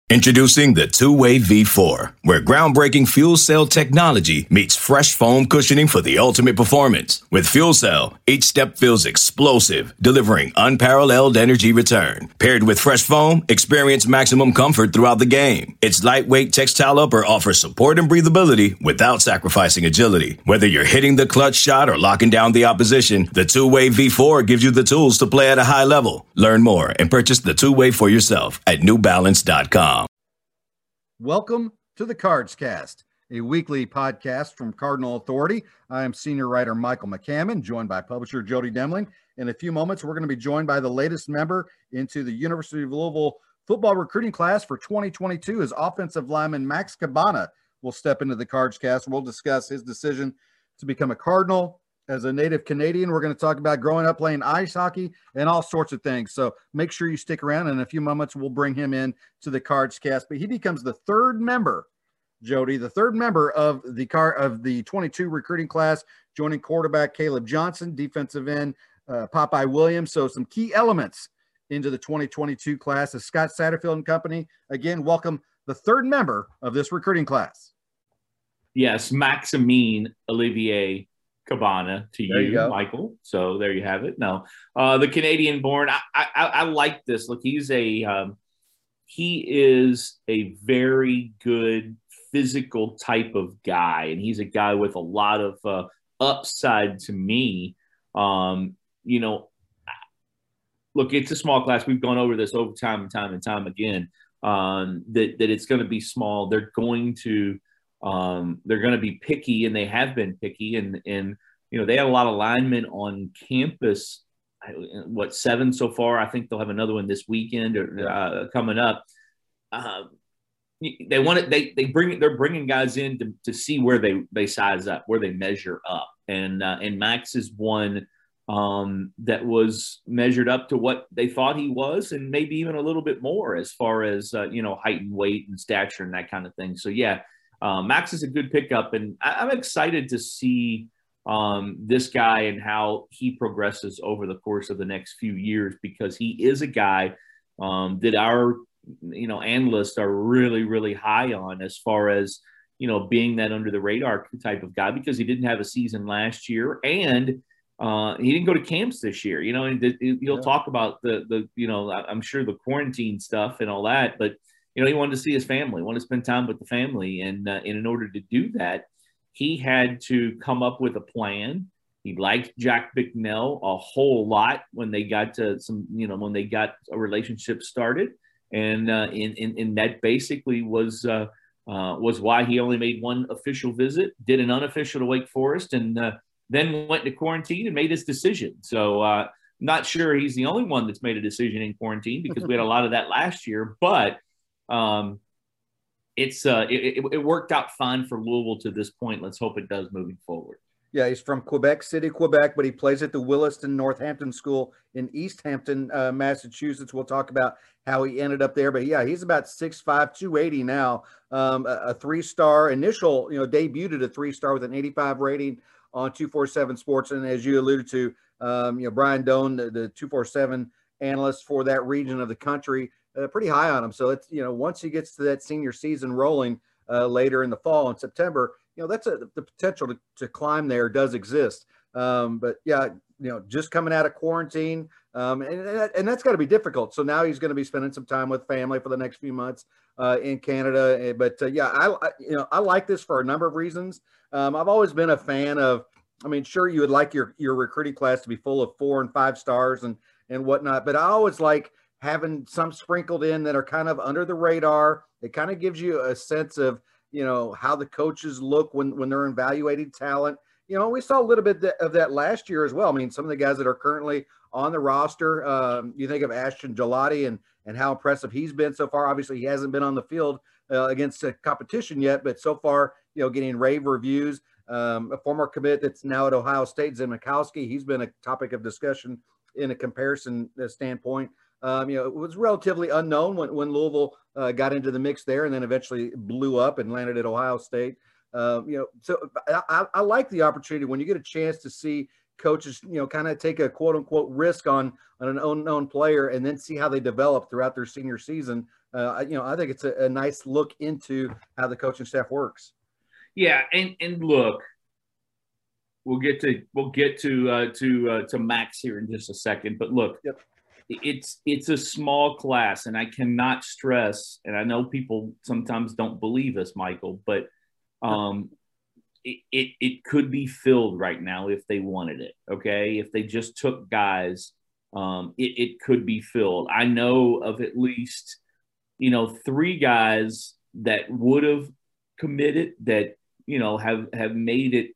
Introducing the Two-Way V4, where groundbreaking fuel cell technology meets fresh foam cushioning for the ultimate performance. With Fuel Cell, each step feels explosive, delivering unparalleled energy return. Paired with fresh foam, experience maximum comfort throughout the game. Its lightweight textile upper offers support and breathability without sacrificing agility. Whether you're hitting the clutch shot or locking down the opposition, the Two-Way V4 gives you the tools to play at a high level. Learn more and purchase the Two-Way for yourself at newbalance.com. Welcome to the Cards Cast, a weekly podcast from Cardinal Authority. I am senior writer Michael McCammon, joined by publisher Jody Demling. In a few moments, we're going to be joined by the latest member into the University of Louisville football recruiting class for 2022 as offensive lineman Max Cabana will step into the Cards Cast. We'll discuss his decision to become a Cardinal. As a native Canadian, we're going to talk about growing up playing ice hockey and all sorts of things. So make sure you stick around. In a few moments, we'll bring him in to the Cards Cast. But he becomes the third member, Jody, the third member of the 22 recruiting class, joining quarterback Caleb Johnson, defensive end Popeye Williams. So some key elements into the 2022 class of Scott Satterfield and company. Again, welcome the third member of this recruiting class. Yes, Maximine Olivier Cabana to you, Michael. So there you have it. No, the Canadian-born. I like this. Look, he is a very good physical type of guy, and he's a guy with a lot of upside to me. Look, it's a small class. We've gone over this over time and time again. That it's going to be small. They're going to be picky, and they have been picky, and they have a lot of linemen on campus. 7 so far? I think they'll have another one this weekend or coming up. They're bringing guys in to see where they size up, where they measure up, and Max is one that was measured up to what they thought he was, and maybe even a little bit more as far as height and weight and stature and that kind of thing. So yeah. Max is a good pickup, and I'm excited to see this guy and how he progresses over the course of the next few years, because he is a guy that our analysts are really, really high on as far as being that under the radar type of guy, because he didn't have a season last year and he didn't go to camps this year. And he'll talk about the I'm sure the quarantine stuff and all that, but he wanted to see his family, wanted to spend time with the family. And in order to do that, he had to come up with a plan. He liked Jack Bicknell a whole lot when they got to when they got a relationship started. And that basically was why he only made one official visit, did an unofficial to Wake Forest, and then went to quarantine and made his decision. So not sure he's the only one that's made a decision in quarantine, because we had a lot of that last year, but it worked out fine for Louisville to this point. Let's hope it does moving forward. Yeah, he's from Quebec City, Quebec, but he plays at the Williston Northampton School in East Hampton, Massachusetts. We'll talk about how he ended up there. But yeah, he's about 6'5", 280 now. A 3-star initial, debuted at a 3-star with an 85 rating on 247 Sports. And as you alluded to, Brian Doan, the 247 analyst for that region of the country, pretty high on him. So it's, once he gets to that senior season rolling later in the fall in September, that's the potential to climb there does exist. But yeah, just coming out of quarantine, and that's got to be difficult. So now he's going to be spending some time with family for the next few months in Canada. But I like this for a number of reasons. I've always been a fan of, sure, you would like your recruiting class to be full of 4 and 5 stars and whatnot, but I always like having some sprinkled in that are kind of under the radar. It kind of gives you a sense of, how the coaches look when they're evaluating talent. We saw a little bit of that last year as well. Some of the guys that are currently on the roster, you think of Ashton Gelati and how impressive he's been so far. Obviously, he hasn't been on the field against the competition yet, but so far, getting rave reviews. A former commit that's now at Ohio State, Zim Mikowski, he's been a topic of discussion in a comparison standpoint. It was relatively unknown when Louisville got into the mix there, and then eventually blew up and landed at Ohio State. So I like the opportunity when you get a chance to see coaches, kind of take a quote unquote risk on an unknown player and then see how they develop throughout their senior season. I think it's a nice look into how the coaching staff works. Yeah, and look, we'll get to Max here in just a second, but look, yep. It's a small class, and I cannot stress, and I know people sometimes don't believe us, Michael, but it could be filled right now if they wanted it. Okay, if they just took guys, it could be filled. I know of at least 3 guys that would have committed that have made it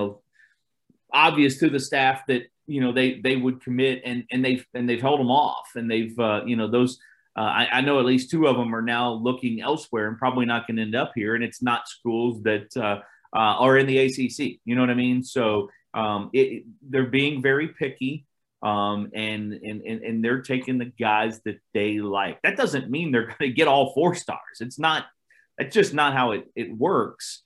obvious to the staff that they would commit, and they've held them off, and they've those I know at least 2 of them are now looking elsewhere and probably not going to end up here, and it's not schools that are in the ACC. You know what I mean? So they're being very picky, and they're taking the guys that they like. That doesn't mean they're going to get all 4 stars. It's just not how it works.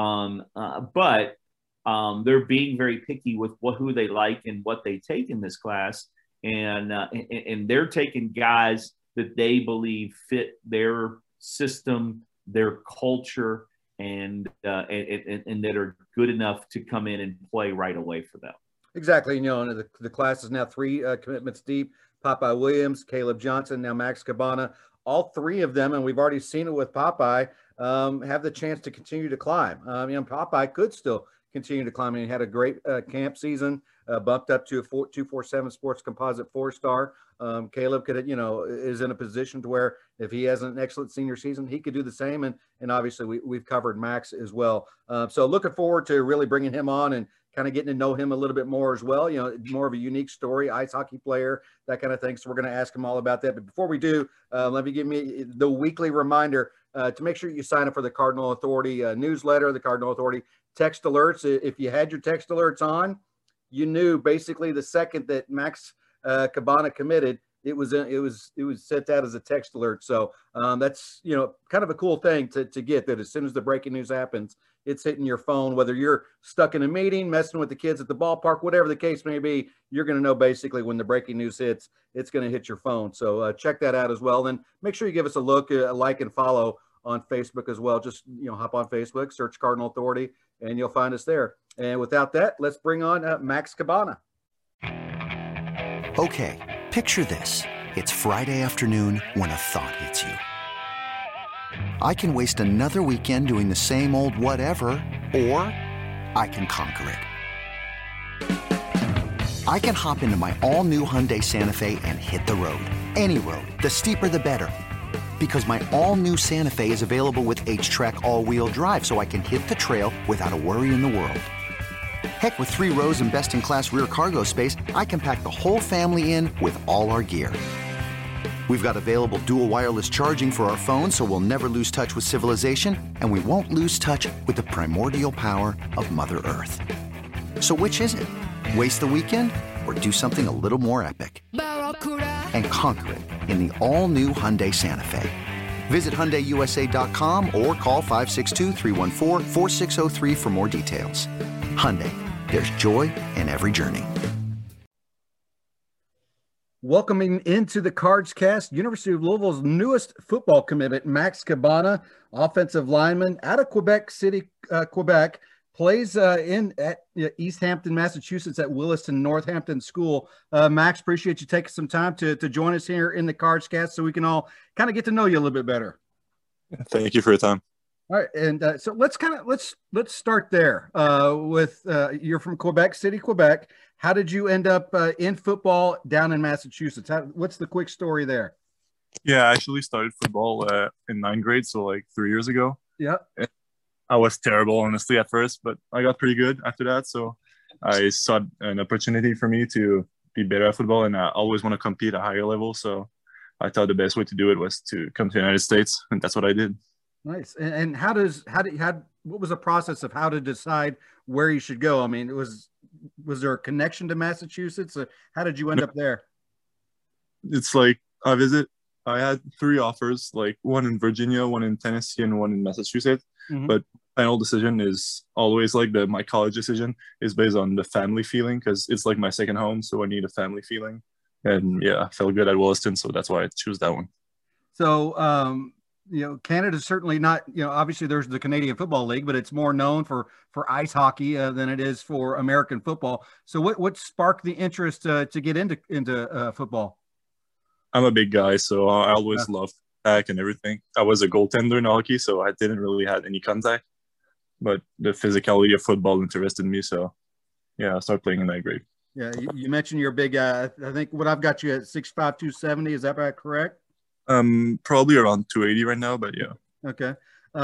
But they're being very picky with who they like and what they take in this class, and they're taking guys that they believe fit their system, their culture, and that are good enough to come in and play right away for them. Exactly. And the class is now 3 commitments deep. Popeye Williams, Caleb Johnson, now Max Cabana. All 3 of them, and we've already seen it with Popeye, have the chance to continue to climb. Popeye could still continue to climb. He had a great camp season, bumped up to a 247 sports composite 4-star. Caleb is in a position to where if he has an excellent senior season, he could do the same. And obviously we've covered Max as well. So looking forward to really bringing him on and kind of getting to know him a little bit more as well. More of a unique story, ice hockey player, that kind of thing. So we're going to ask him all about that. But before we do, let me give me the weekly reminder to make sure you sign up for the Cardinal Authority newsletter, the Cardinal Authority text alerts. If you had your text alerts on, you knew basically the second that Max Cabana committed, it was sent out as a text alert. So that's kind of a cool thing to get, that as soon as the breaking news happens, it's hitting your phone, whether you're stuck in a meeting, messing with the kids at the ballpark, whatever the case may be, you're going to know basically when the breaking news hits, it's going to hit your phone. So check that out as well. Then make sure you give us a look, like and follow on Facebook as well. Just, hop on Facebook, search Cardinal Authority, and you'll find us there. And without that, let's bring on Max Cabana. Okay, picture this. It's Friday afternoon when a thought hits you. I can waste another weekend doing the same old whatever, or I can conquer it. I can hop into my all-new Hyundai Santa Fe and hit the road. Any road. The steeper, the better. Because my all-new Santa Fe is available with H-Track all-wheel drive, so I can hit the trail without a worry in the world. Heck, with 3 rows and best-in-class rear cargo space, I can pack the whole family in with all our gear. We've got available dual wireless charging for our phones, so we'll never lose touch with civilization, and we won't lose touch with the primordial power of Mother Earth. So which is it? Waste the weekend or do something a little more epic? And conquer it in the all-new Hyundai Santa Fe. Visit HyundaiUSA.com or call 562-314-4603 for more details. Hyundai, there's joy in every journey. Welcoming into the Cards Cast, University of Louisville's newest football commitment, Max Cabana, offensive lineman out of Quebec City, Quebec, plays at East Hampton, Massachusetts at Williston Northampton School. Max, appreciate you taking some time to join us here in the Cards Cast so we can all kind of get to know you a little bit better. Thank you for your time. All right, and so let's start there with you're from Quebec City, Quebec. How did you end up in football down in Massachusetts? What's the quick story there? Yeah, I actually started football in 9th grade, so like 3 years ago. Yeah. I was terrible, honestly, at first, but I got pretty good after that. So I saw an opportunity for me to be better at football, and I always want to compete at a higher level. So I thought the best way to do it was to come to the United States, and that's what I did. Nice. And what was the process of how to decide where you should go? I mean, was there a connection to Massachusetts? How did you end up there? It's like I had 3 offers, like one in Virginia, one in Tennessee, and one in Massachusetts. Mm-hmm. But final decision is always like my college decision is based on the family feeling, because it's like my second home. So I need a family feeling. And yeah, I felt good at Williston. So that's why I choose that one. So, Canada's certainly not, obviously there's the Canadian Football League, but it's more known for ice hockey than it is for American football. So what sparked the interest to get into football? I'm a big guy, so I always loved contact and everything. I was a goaltender in hockey, so I didn't really have any contact, but the physicality of football interested me. So yeah, I started playing in that grade. Yeah. You mentioned you're a big guy. I think what I've got you at 6'5", 270. Is that right? Correct? Probably around 280 right now, but yeah. Okay.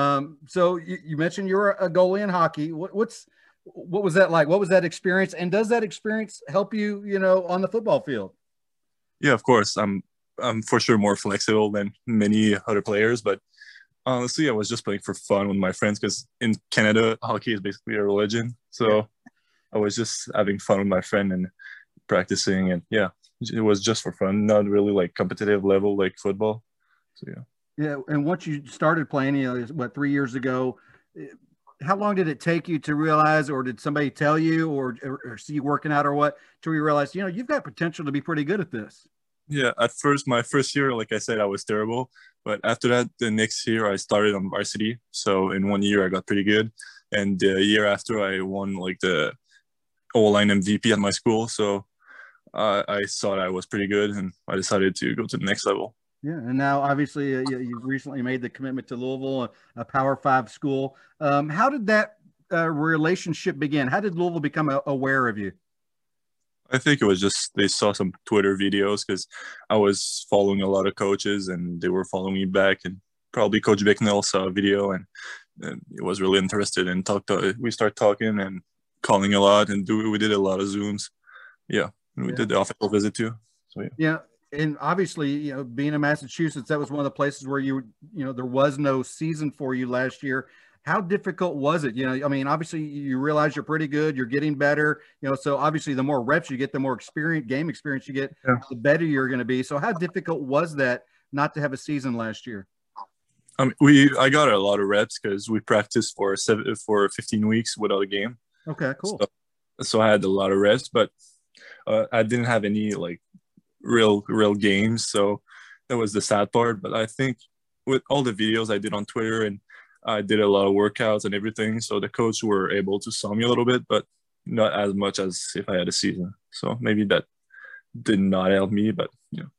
So you mentioned you're a goalie in hockey. What was that like? What was that experience? And does that experience help you, on the football field? Yeah, of course. I'm for sure more flexible than many other players, but honestly, I was just playing for fun with my friends because in Canada, hockey is basically a religion. So I was just having fun with my friend and practicing, and yeah, it was just for fun, not really like competitive level like football. So yeah. Yeah, and once you started playing, 3 years ago, how long did it take you to realize, or did somebody tell you, or see you working out, or what, to realize, you've got potential to be pretty good at this? Yeah, at first, my first year, like I said, I was terrible. But after that, the next year, I started on varsity. So in 1 year, I got pretty good. And the year after, I won like the O-line MVP at my school. So I thought I was pretty good, and I decided to go to the next level. Yeah, and now obviously you've recently made the commitment to Louisville, a Power 5 school. How did that relationship begin? How did Louisville become aware of you? I think it was just they saw some Twitter videos because I was following a lot of coaches, and they were following me back. And probably Coach Bicknell saw a video and he was really interested, and we started talking and calling a lot, and we did a lot of Zooms. Yeah, and we did the official visit too. So yeah. And obviously, being in Massachusetts, that was one of the places where there was no season for you last year. How difficult was it? Obviously you realize you're pretty good, you're getting better, so obviously the more reps you get, the more game experience you get, the better you're going to be. So how difficult was that not to have a season last year? I got a lot of reps because we practiced for 15 weeks without a game. Okay, cool. So I had a lot of reps, but I didn't have any like real games. So that was the sad part. But I think with all the videos I did on Twitter, and I did a lot of workouts and everything, so the coach were able to saw me a little bit, but not as much as if I had a season. So maybe that did not help me, but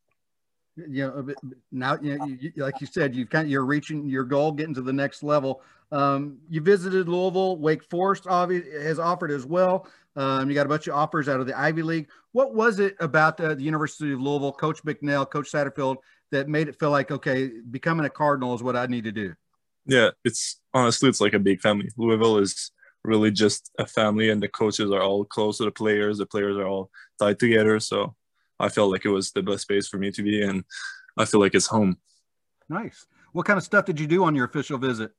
now like you said, you're reaching your goal, getting to the next level. You visited Louisville. Wake Forest has offered as well. You got a bunch of offers out of the Ivy League. What was it about the University of Louisville, Coach Bicknell, Coach Satterfield, that made it feel like, okay, becoming a Cardinal is what I need to do? Yeah, it's like a big family. Louisville is really just a family, and the coaches are all close to the players. The players are all tied together. So I felt like it was the best space for me to be, and I feel like it's home. Nice. What kind of stuff did you do on your official visit?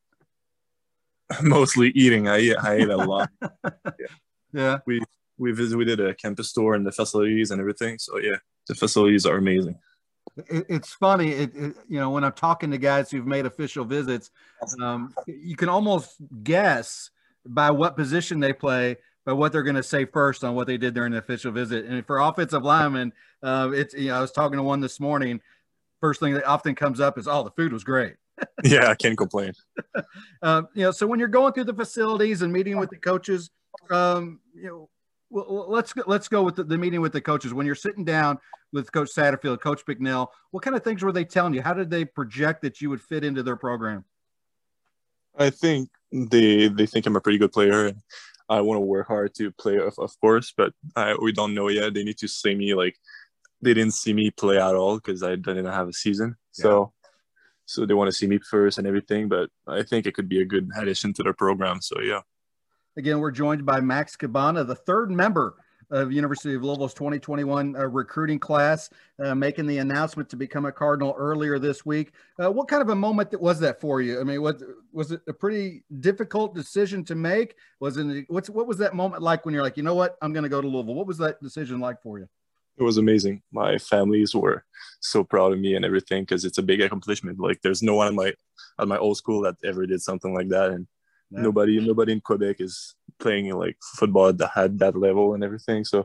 Mostly eating. I ate a lot. Yeah. We did a campus tour and the facilities and everything. So yeah, the facilities are amazing. It's funny, when I'm talking to guys who've made official visits, you can almost guess by what position they play, by what they're going to say first on what they did during the official visit. And for offensive linemen, I was talking to one this morning. First thing that often comes up is, the food was great. Yeah, I can't complain. So when you're going through the facilities and meeting with the coaches, well, let's go with the meeting with the coaches. When you're sitting down with Coach Satterfield, Coach Bicknell, what kind of things were they telling you? How did they project that you would fit into their program? I think they think I'm a pretty good player, and I want to work hard to play, of course, but we don't know yet. They need to see me. Like, they didn't see me play at all because I didn't have a season. Yeah. So they want to see me first and everything, but I think it could be a good addition to their program. So yeah. Again, we're joined by Max Cabana, the third member of University of Louisville's 2021 recruiting class, making the announcement to become a Cardinal earlier this week. What kind of a moment was that for you? I mean, was it a pretty difficult decision to make? What was that moment like when you're like, you know what, I'm going to go to Louisville? What was that decision like for you? It was amazing. My families were so proud of me and everything because it's a big accomplishment. Like, there's no one at my old school that ever did something like that, and nobody in Quebec is playing like football at that level and everything. So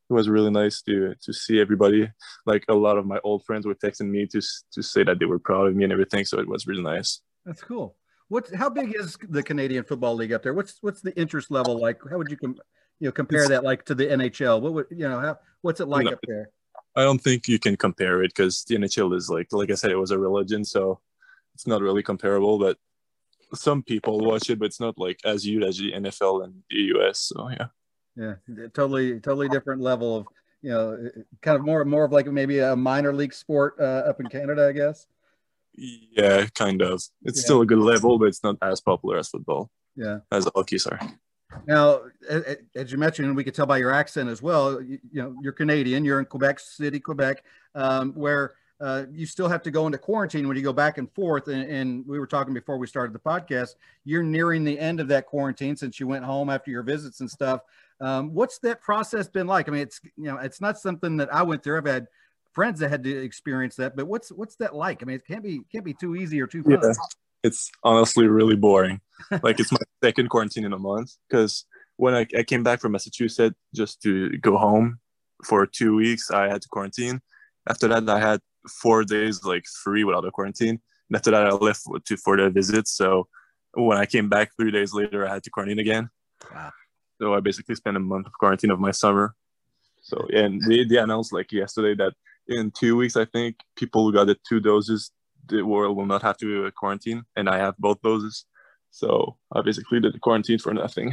was really nice to see everybody. Like a lot of my old friends were texting me to say that they were proud of me and everything. So it was really nice. That's cool. How big is the Canadian Football League up there? What's the interest level like? How would you compare that like to the NHL? What would what's it like up there? I don't think you can compare it because the NHL is like I said, it was a religion, so it's not really comparable. But some people watch it, but it's not like as huge as the NFL and the US. So yeah, totally different level of kind of more of like maybe a minor league sport up in Canada, I guess. Yeah, kind of. It's still a good level, but it's not as popular as football. Yeah, as hockey, sorry. Now, as you mentioned, we could tell by your accent as well. You're Canadian. You're in Quebec City, Quebec, where you still have to go into quarantine when you go back and forth. And we were talking before we started the podcast. You're nearing the end of that quarantine since you went home after your visits and stuff. What's that process been like? I mean, it's not something that I went through. I've had friends that had to experience that, but what's that like? I mean, it can't be too easy or too fun. Yeah, it's honestly really boring. Like it's my second quarantine in a month because when I came back from Massachusetts just to go home for 2 weeks, I had to quarantine. After that, I had 4 days like free without a quarantine. And after that, I left for the visit. So when I came back 3 days later, I had to quarantine again. Wow. So I basically spent a month of quarantine of my summer. So and they announced like yesterday that in 2 weeks, I think people who got the 2 doses will not have to quarantine, and I have both doses. So I basically did the quarantine for nothing.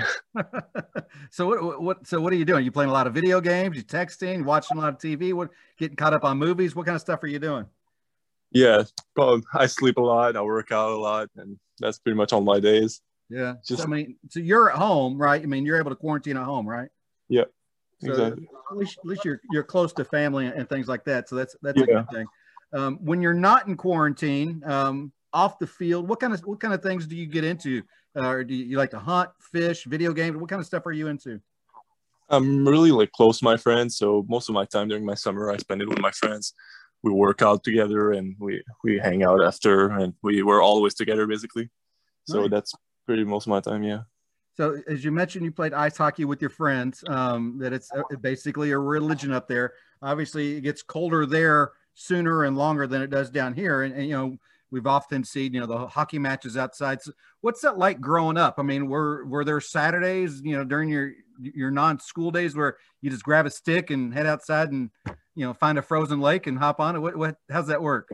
So what are you doing? You playing a lot of video games? You texting? Watching a lot of TV? Getting caught up on movies? What kind of stuff are you doing? Yeah, I sleep a lot. I work out a lot, and that's pretty much all my days. Yeah. So you're at home, right? I mean, you're able to quarantine at home, right? Yeah. So exactly. At least you're close to family and things like that. So that's a good thing. When you're not in quarantine, off the field, what kind of things do you get into? Or do you like to hunt, fish, video games? What kind of stuff are you into? I'm really like close to my friends, so most of my time during my summer I spend it with my friends. We work out together and we hang out after, and we're always together basically. So Nice. That's pretty most of my time. Yeah. So as you mentioned, you played ice hockey with your friends. That it's basically a religion up there. Obviously, it gets colder there sooner and longer than it does down here, and we've often seen the hockey matches outside. So what's that like growing up? I mean, were there Saturdays during your non-school days where you just grab a stick and head outside and find a frozen lake and hop on it? How's that work?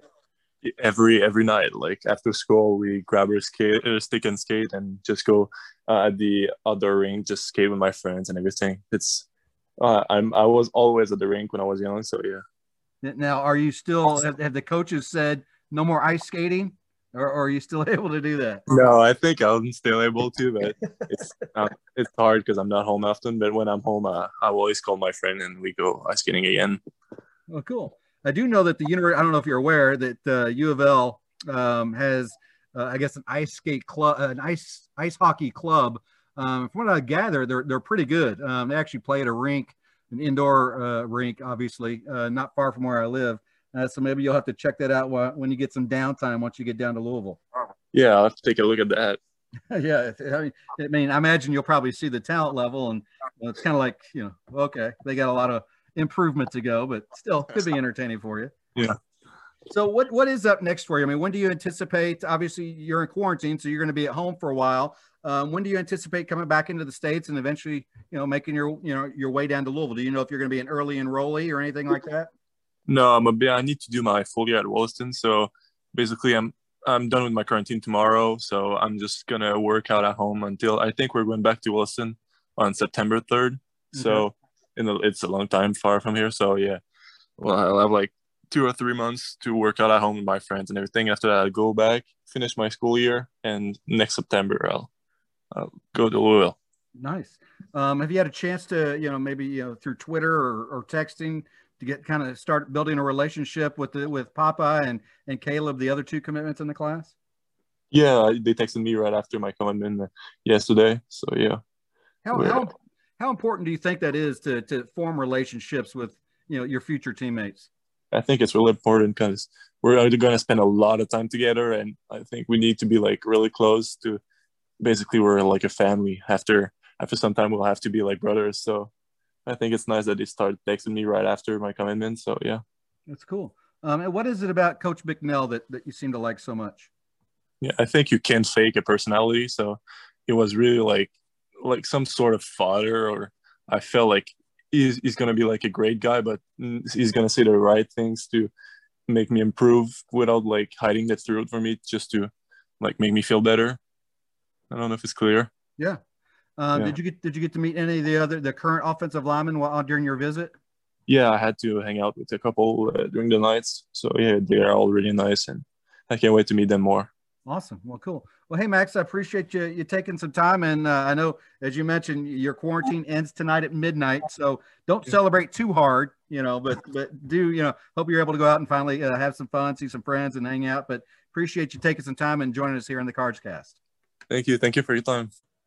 Every night, like after school, we grab our stick and skate and just go at the outdoor rink, just skate with my friends and everything. It's I was always at the rink when I was young, so yeah. Now, are you still have the coaches said no more ice skating, or are you still able to do that? No, I think I'm still able to, but it's hard because I'm not home often. But when I'm home, I always call my friend and we go ice skating again. Oh, cool. I do know that I don't know if you're aware that U of L has, I guess, an ice skate club, an ice hockey club. From what I gather, they're pretty good. They actually play at a rink, an indoor rink, obviously, not far from where I live. So maybe you'll have to check that out when you get some downtime once you get down to Louisville. Yeah, I'll have to take a look at that. Yeah, I mean, I imagine you'll probably see the talent level, and it's kind of like, okay, they got a lot of improvement to go, but still could be entertaining for you. Yeah. So what is up next for you? I mean, when do you anticipate? Obviously, you're in quarantine, so you're going to be at home for a while. When do you anticipate coming back into the States and eventually, making your way down to Louisville? Do you know if you're going to be an early enrollee or anything like that? No, I need to do my full year at Wollaston. So basically, I'm done with my quarantine tomorrow. So I'm just gonna work out at home until I think we're going back to Wollaston on September 3rd. So it's a long time far from here. So yeah, well, I'll have like 2 or 3 months to work out at home with my friends and everything. After that, I'll go back, finish my school year, and next September I'll go to Louisville. Nice. Have you had a chance to, maybe through Twitter or texting to start building a relationship with Papa and Caleb, the other 2 commitments in the class? Yeah, they texted me right after my commitment yesterday. So yeah. How important do you think that is to form relationships with your future teammates? I think it's really important because we're going to spend a lot of time together, and I think we need to be like really close to. Basically, we're like a family. After some time, we'll have to be like brothers. So I think it's nice that they started texting me right after my commitment. So yeah, that's cool. And what is it about Coach McNeil that you seem to like so much? Yeah, I think you can't fake a personality. So it was really like some sort of father, or I felt like he's going to be like a great guy, but he's going to say the right things to make me improve without like hiding the truth from me, just to like make me feel better. I don't know if it's clear. Yeah. Did you get to meet any of the current offensive linemen during your visit? Yeah, I had to hang out with a couple during the nights. So yeah, they are all really nice, and I can't wait to meet them more. Awesome. Well, cool. Well, hey, Max, I appreciate you taking some time. And I know, as you mentioned, your quarantine ends tonight at midnight. So don't celebrate too hard, but do, hope you're able to go out and finally have some fun, see some friends and hang out. But appreciate you taking some time and joining us here in the Cards Cast. Thank you. Thank you for your time.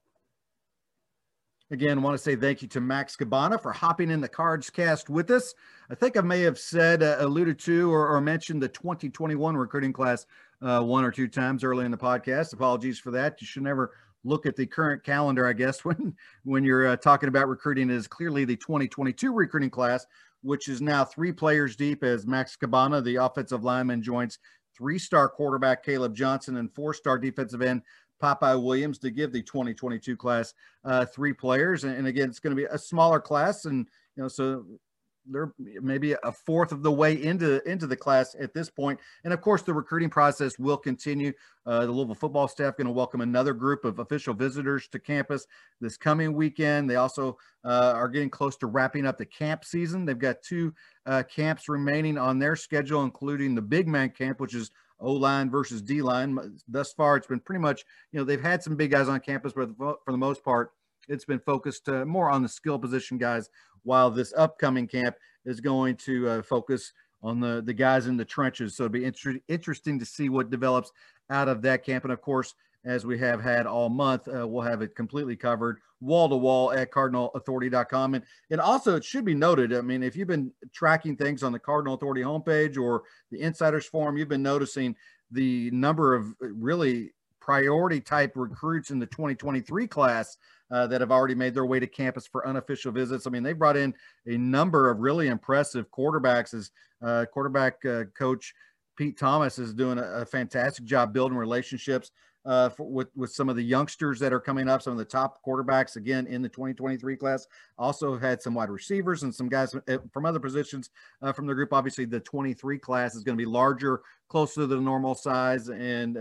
Again, I want to say thank you to Max Cabana for hopping in the Cards Cast with us. I think I may have said, alluded to, or mentioned the 2021 recruiting class one or two times early in the podcast. Apologies for that. You should never look at the current calendar, I guess, when you're talking about recruiting. It is clearly the 2022 recruiting class, which is now 3 players deep, as Max Cabana, the offensive lineman, joins 3-star quarterback Caleb Johnson and 4-star defensive end Popeye Williams to give the 2022 class 3 players. And again, it's going to be a smaller class. And, so they're maybe a fourth of the way into the class at this point. And of course, the recruiting process will continue. The Louisville football staff going to welcome another group of official visitors to campus this coming weekend. They also are getting close to wrapping up the camp season. They've got 2 camps remaining on their schedule, including the big man camp, which is O-line versus D-line. Thus far, it's been pretty much, they've had some big guys on campus, but for the most part, it's been focused more on the skill position guys, while this upcoming camp is going to focus on the guys in the trenches. So it'll be interesting to see what develops out of that camp. And of course, as we have had all month, we'll have it completely covered wall to wall at CardinalAuthority.com. And also, it should be noted, I mean, if you've been tracking things on the Cardinal Authority homepage or the Insiders Forum, you've been noticing the number of really priority type recruits in the 2023 class that have already made their way to campus for unofficial visits. I mean, they brought in a number of really impressive quarterbacks. As quarterback coach Pete Thomas is doing a fantastic job building relationships with some of the youngsters that are coming up, some of the top quarterbacks, again, in the 2023 class. Also had some wide receivers and some guys from other positions from the group. Obviously, the 23 class is going to be larger, closer to the normal size. And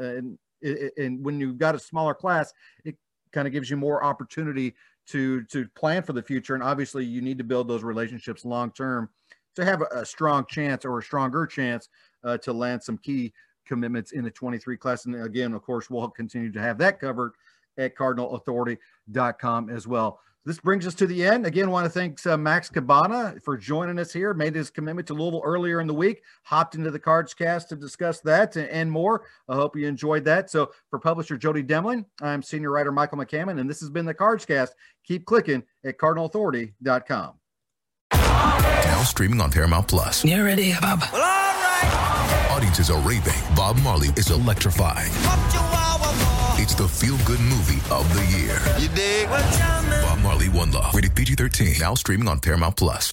when you've got a smaller class, it kind of gives you more opportunity to plan for the future. And obviously, you need to build those relationships long-term to have a strong chance, or a stronger chance, to land some key commitments in the 23 class. And again, of course, we'll continue to have that covered at CardinalAuthority.com as well. This brings us to the end. Again, I want to thank Max Cabana for joining us here, made his commitment to Louisville earlier in the week, hopped into the Cards Cast to discuss that and more. I hope you enjoyed that. So for publisher Jody Demling, I'm senior writer Michael McCammon, and this has been the Cards Cast. Keep clicking at CardinalAuthority.com. Now streaming on Paramount Plus. You ready, Bob? Well, all right. Audiences are raving. Bob Marley is electrifying. It's the feel-good movie of the year. You dig? Bob Marley, One Love. Rated PG-13. Now streaming on Paramount Plus.